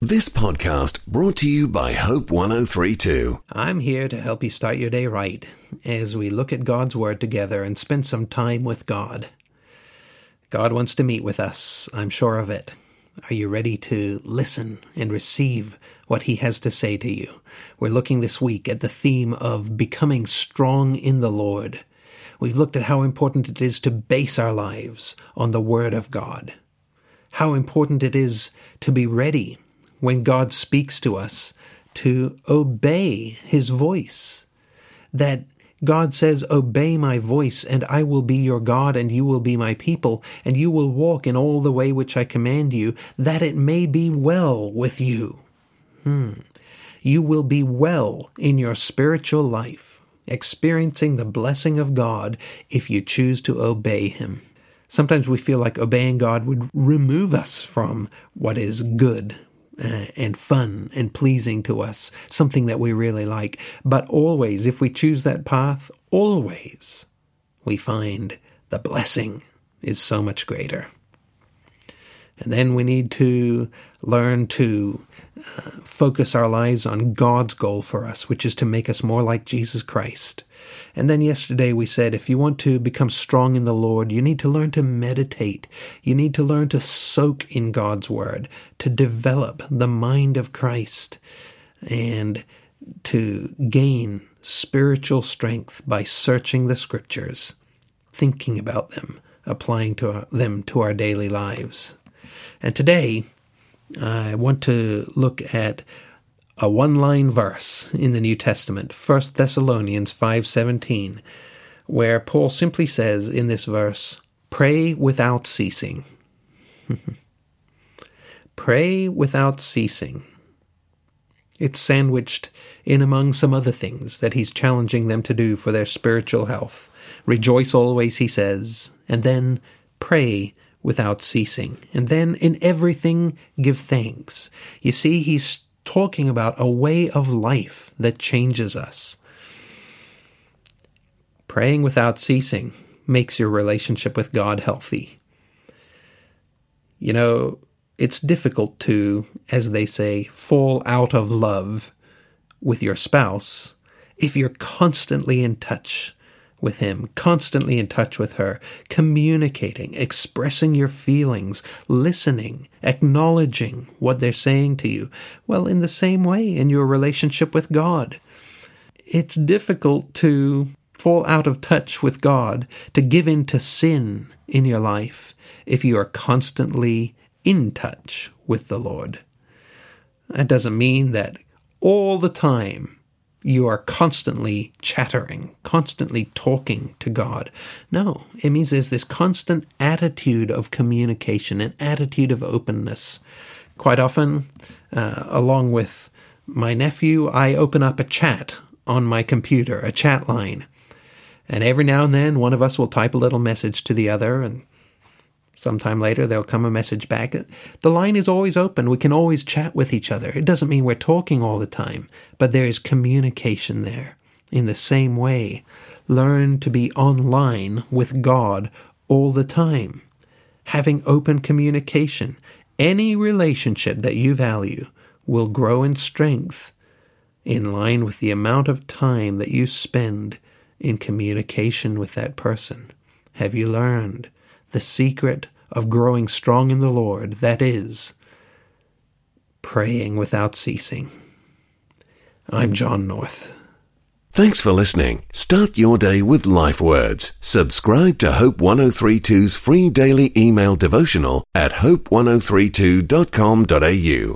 This podcast brought to you by Hope 1032. I'm here to help you start your day right as we look at God's Word together and spend some time with God. God wants to meet with us, I'm sure of it. Are you ready to listen and receive what He has to say to you? We're looking this week at the theme of becoming strong in the Lord. We've looked at how important it is to base our lives on the Word of God. How important it is to be ready when God speaks to us to obey His voice. That God says, "Obey my voice, and I will be your God, and you will be my people, and you will walk in all the way which I command you, that it may be well with you." You will be well in your spiritual life, experiencing the blessing of God if you choose to obey Him. Sometimes we feel like obeying God would remove us from what is good and fun and pleasing to us, something that we really like. But always, if we choose that path, always we find the blessing is so much greater. And then we need to learn to focus our lives on God's goal for us, which is to make us more like Jesus Christ. And then yesterday we said, if you want to become strong in the Lord, you need to learn to meditate. You need to learn to soak in God's Word, to develop the mind of Christ, and to gain spiritual strength by searching the Scriptures, thinking about them, applying them to our daily lives. And today, I want to look at a one-line verse in the New Testament, 1 Thessalonians 5:17, where Paul simply says in this verse, "Pray without ceasing." Pray without ceasing. It's sandwiched in among some other things that he's challenging them to do for their spiritual health. Rejoice always, he says, and then pray without ceasing. And then in everything give thanks. You see, he's talking about a way of life that changes us. Praying without ceasing makes your relationship with God healthy. You know, it's difficult to, as they say, fall out of love with your spouse if you're constantly in touch with him, constantly in touch with her, communicating, expressing your feelings, listening, acknowledging what they're saying to you. Well, in the same way, in your relationship with God, it's difficult to fall out of touch with God, to give in to sin in your life, if you are constantly in touch with the Lord. That doesn't mean that all the time you are constantly chattering, constantly talking to God. No, it means there's this constant attitude of communication, an attitude of openness. Quite often, along with my nephew, I open up a chat on my computer, a chat line. And every now and then, one of us will type a little message to the other, and sometime later, there'll come a message back. The line is always open. We can always chat with each other. It doesn't mean we're talking all the time, but there is communication there. In the same way, learn to be online with God all the time, having open communication. Any relationship that you value will grow in strength in line with the amount of time that you spend in communication with that person. Have you learned the secret of growing strong in the Lord? That is, praying without ceasing. I'm John North. Thanks for listening. Start your day with Life Words. Subscribe to Hope 1032's free daily email devotional at hope1032.com.au.